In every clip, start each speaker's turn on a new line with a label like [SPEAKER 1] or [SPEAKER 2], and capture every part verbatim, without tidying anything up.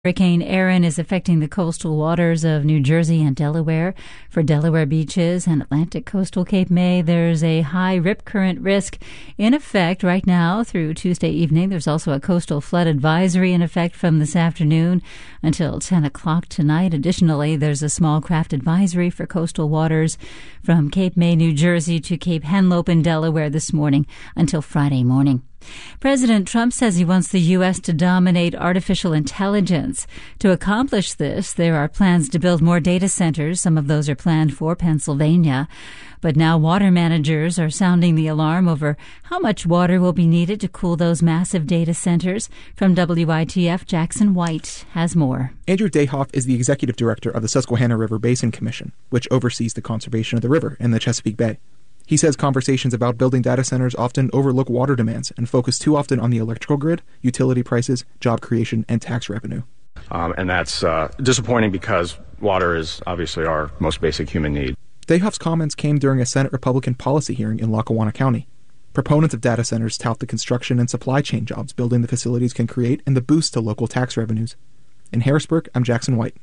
[SPEAKER 1] Hurricane Erin is affecting the coastal waters of New Jersey and Delaware. For Delaware beaches and Atlantic coastal Cape May, there's a high rip current risk in effect right now through Tuesday evening. There's also a coastal flood advisory in effect from this afternoon until ten o'clock tonight. Additionally, there's a small craft advisory for coastal waters from Cape May, New Jersey to Cape Henlope in Delaware this morning until Friday morning. President Trump says he wants the U S to dominate artificial intelligence. To accomplish this, there are plans to build more data centers. Some of those are planned for Pennsylvania. But now water managers are sounding the alarm over how much water will be needed to cool those massive data centers. From W I T F, Jackson White has more.
[SPEAKER 2] Andrew Dayhoff is the executive director of the Susquehanna River Basin Commission, which oversees the conservation of the river in the Chesapeake Bay. He says conversations about building data centers often overlook water demands and focus too often on the electrical grid, utility prices, job creation, and tax revenue.
[SPEAKER 3] Um, and that's uh, disappointing because water is obviously our most basic human need.
[SPEAKER 2] Dayhoff's comments came during a Senate Republican policy hearing in Lackawanna County. Proponents of data centers tout the construction and supply chain jobs building the facilities can create and the boost to local tax revenues. In Harrisburg, I'm Jackson White.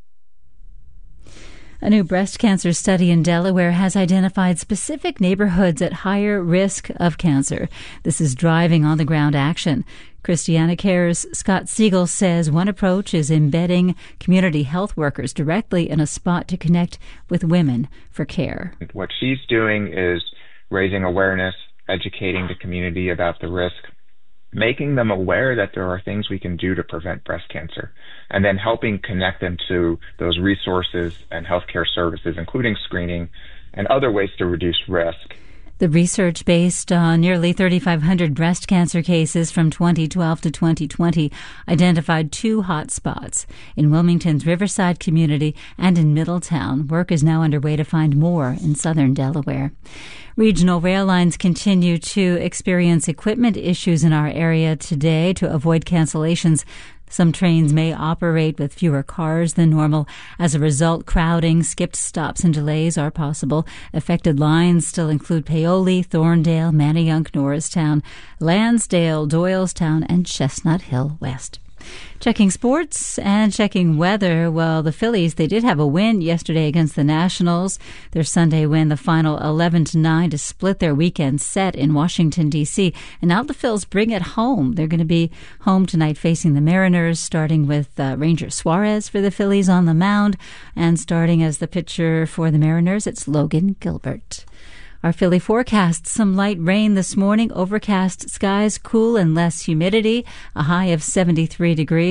[SPEAKER 1] A new breast cancer study in Delaware has identified specific neighborhoods at higher risk of cancer. This is driving on-the-ground action. Christiana Care's Scott Siegel says one approach is embedding community health workers directly in a spot to connect with women for care.
[SPEAKER 4] What she's doing is raising awareness, educating the community about the risk, making them aware that there are things we can do to prevent breast cancer, and then helping connect them to those resources and healthcare services, including screening and other ways to reduce risk.
[SPEAKER 1] The research, based on nearly thirty-five hundred breast cancer cases from twenty twelve to twenty twenty, identified two hot spots in Wilmington's Riverside community and in Middletown. Work is now underway to find more in southern Delaware. Regional rail lines continue to experience equipment issues in our area today. To avoid cancellations, some trains may operate with fewer cars than normal. As a result, crowding, skipped stops, and delays are possible. Affected lines still include Paoli, Thorndale, Manayunk, Norristown, Lansdale, Doylestown, and Chestnut Hill West. Checking sports and checking weather. Well, the Phillies, they did have a win yesterday against the Nationals. Their Sunday win, the final eleven to nine to split their weekend set in Washington, D C And now the Phils bring it home. They're going to be home tonight facing the Mariners, starting with uh, Ranger Suarez for the Phillies on the mound. And starting as the pitcher for the Mariners, it's Logan Gilbert. Our Philly forecast: some light rain this morning, overcast skies, cool and less humidity, a high of seventy-three degrees.